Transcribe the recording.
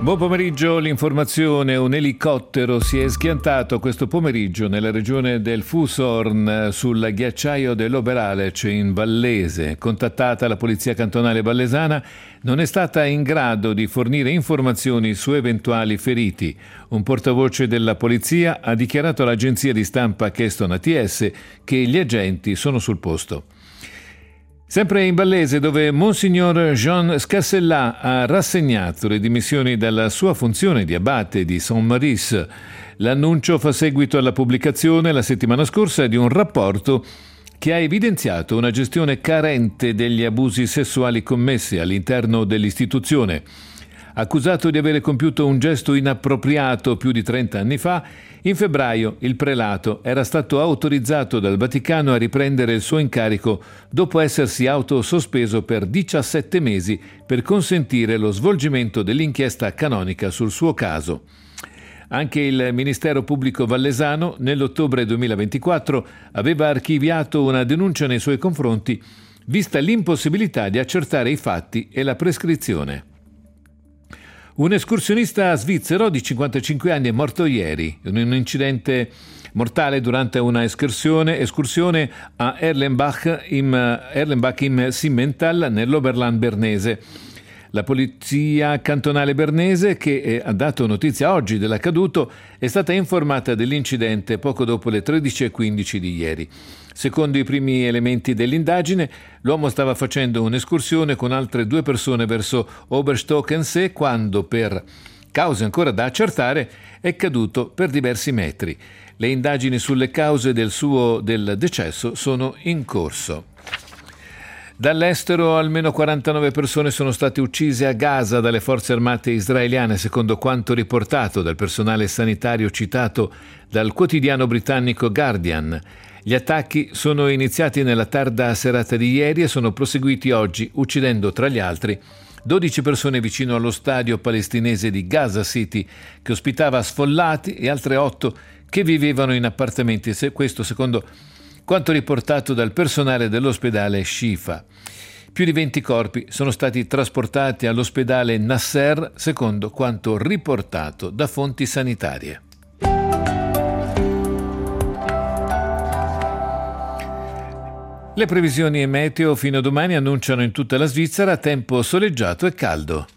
Buon pomeriggio, l'informazione. Un elicottero si è schiantato questo pomeriggio nella regione del Fusorn sul ghiacciaio dell'Oberalec in Vallese. Contattata la polizia cantonale vallesana, non è stata in grado di fornire informazioni su eventuali feriti. Un portavoce della polizia ha dichiarato all'agenzia di stampa Keston ATS che gli agenti sono sul posto. Sempre in Vallese, dove Monsignor Jean Scarsellà ha rassegnato le dimissioni dalla sua funzione di abate di Saint-Maurice. L'annuncio fa seguito alla pubblicazione la settimana scorsa di un rapporto che ha evidenziato una gestione carente degli abusi sessuali commessi all'interno dell'istituzione. Accusato di avere compiuto un gesto inappropriato più di 30 anni fa, in febbraio il prelato era stato autorizzato dal Vaticano a riprendere il suo incarico dopo essersi autosospeso per 17 mesi per consentire lo svolgimento dell'inchiesta canonica sul suo caso. Anche il Ministero Pubblico Vallesano, nell'ottobre 2024, aveva archiviato una denuncia nei suoi confronti, vista l'impossibilità di accertare i fatti e la prescrizione. Un escursionista svizzero di 55 anni è morto ieri in un incidente mortale durante una escursione a Erlenbach im Simmental nell'Oberland bernese. La polizia cantonale bernese, che ha dato notizia oggi dell'accaduto, è stata informata dell'incidente poco dopo le 13:15 di ieri. Secondo i primi elementi dell'indagine, l'uomo stava facendo un'escursione con altre 2 persone verso Oberstokensee quando, per cause ancora da accertare, è caduto per diversi metri. Le indagini sulle cause del decesso sono in corso. Dall'estero almeno 49 persone sono state uccise a Gaza dalle forze armate israeliane, secondo quanto riportato dal personale sanitario citato dal quotidiano britannico Guardian. Gli attacchi sono iniziati nella tarda serata di ieri e sono proseguiti oggi, uccidendo tra gli altri 12 persone vicino allo stadio palestinese di Gaza City, che ospitava sfollati, e altre 8 che vivevano in appartamenti, questo secondo quanto riportato dal personale dell'ospedale Shifa. Più di 20 corpi sono stati trasportati all'ospedale Nasser, secondo quanto riportato da fonti sanitarie. Le previsioni meteo fino a domani annunciano in tutta la Svizzera tempo soleggiato e caldo.